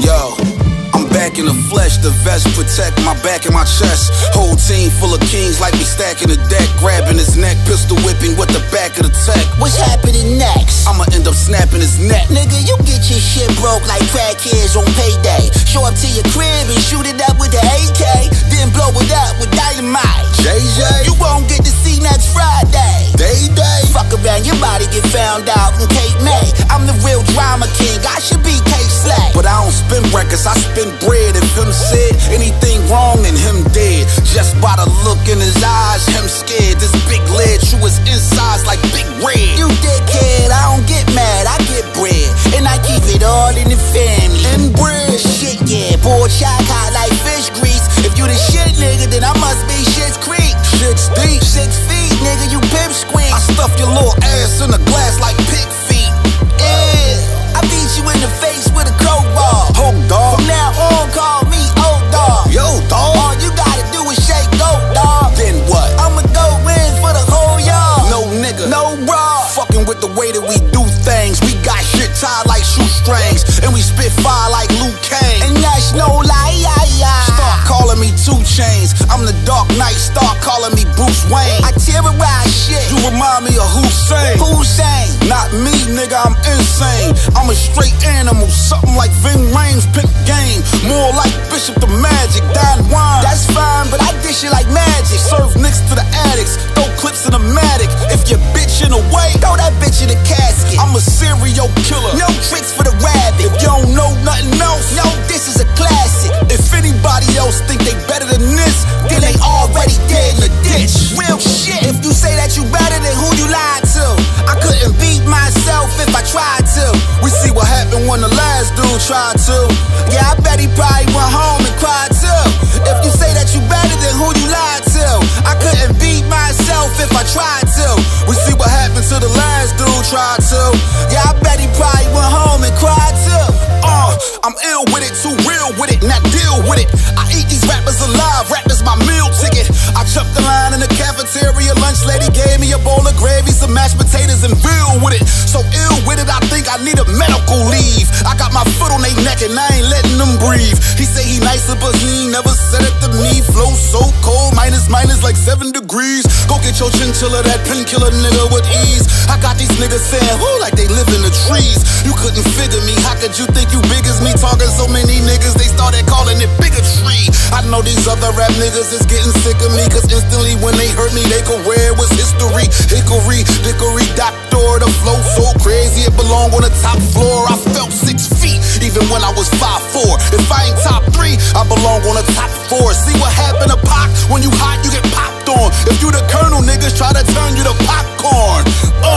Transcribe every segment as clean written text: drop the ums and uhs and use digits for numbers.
Yo, I'm back in the flesh, the vest protect my back and my chest. Whole team full of kings like we stacking the deck. Grabbing his neck, pistol whipping with the back of the tech. What's happening next? I'ma end up snapping his neck. Nigga, you get your shit broke like crackheads on payday. Show up to your crib and shoot it up with the AK, then blow it up with dynamite. JJ, You won't get to see next Friday. Day. Fuck around, your body get found out in Cape May. I'm the real drama king, I should be K-Slay. But I don't spin records, I spin bread. If him said anything wrong, then him dead. Just by the look in his eyes, him scared. This big lid through his insides like Big Red. You dickhead, I don't get mad, I get bread. And I keep it all in the family. And bread. Shit, yeah, boy, shot hot like fish grease. If you the shit, nigga, then I must be Shit's Creek. Shit's deep. 6 feet, nigga, you pimp squeak. I stuff your little ass in a glass like pig feet. Yeah, I beat you in the face with a crowbar. Ho, dog. From now on, call me old dog. Yo, dog. All you gotta do is shake goat, dog. Then what? I'ma go in for the whole yard. No nigga. No bra. Fucking with the way that we do things. We got shit tied like shoestrings. And we spit fire like Luke Kane. And that's no lie. Start calling me 2 Chainz. I'm the Dark Knight. Start calling me Bruce Wayne. I terrorize shit. You remind me of Hussein. Hussein. Not me, nigga, I'm insane. I'm a straight animal, something like Ving Rhames, Pink Game. More like Bishop the Magic, Don Juan. That's fine, but I dish it like magic. Serve nicks to the addicts, throw clips in the Matic. If your bitch in the way, Throw that bitch in the casket. I'm a serial killer. No tricks for the rabbit. If you don't know nothing else, No, this is a classic. if anybody else think they better than this, Then they already dead in the ditch. Real shit. If you say that you better, then who you lied to? I couldn't beat myself if I tried to. we see what happened when the last dude tried to. Yeah, I bet he probably went home and cried too. If you say that you better, then who you lied to? I couldn't beat myself if I tried to. We see what happened to the last dude tried to. Yeah, I bet he probably went home and cried too. I'm ill with it, too real with it, not deal with it. I eat these rappers alive, rap is my meal ticket. I jumped the line in the cafeteria, lunch lady gave me a bowl of gravy, some mashed potatoes and veal with it. So ill with it, I think I need a medical leave. I got my foot on they neck and I ain't letting them breathe. He say he nicer, but he ain't never said it to me. Flow so cold, minus like 7 degrees. Go get your chinchilla, that painkiller nigga with ease. I got these niggas saying, who like they live in the trees. You couldn't figure me, how could you think you big as me? Talking so many niggas, they started calling it bigotry. I know these other rap niggas is getting sick of me, cause instantly when they heard me, they career was history. Hickory, dickory, doctor, the flow so crazy, it belong on the top floor. I felt 6 feet, even when I was 5'4". If I ain't top 3, I belong on the top 4. See what happened to Pac? When you hot, you get popped on. If you the colonel, niggas try to turn you to popcorn.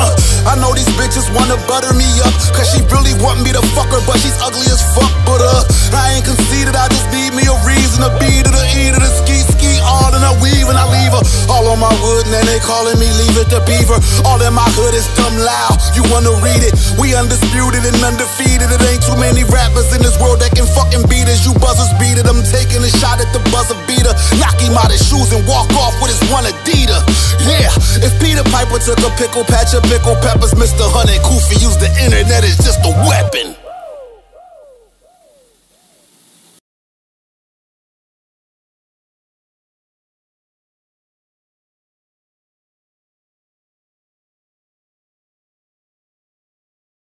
I know these bitches wanna butter me up, cause she really want me to fuck her, but she's ugly as fuck. But I ain't conceited, I just need me a reason to be to the E to the ski, all in a weave and I leave her. All on my wood, and then they calling me leave it to beaver. All in my hood is dumb loud, you wanna read it? We undisputed and undefeated. It ain't too many rappers in this world that can fucking beat us. You buzzers beat it, I'm taking a shot at the buzzer beater. Knock him out his shoes and walk off with his one Adidas. Yeah, if Peter Piper took a pickle, patch of pickle peppers, Mr. Honey Koofy used the internet as just a weapon.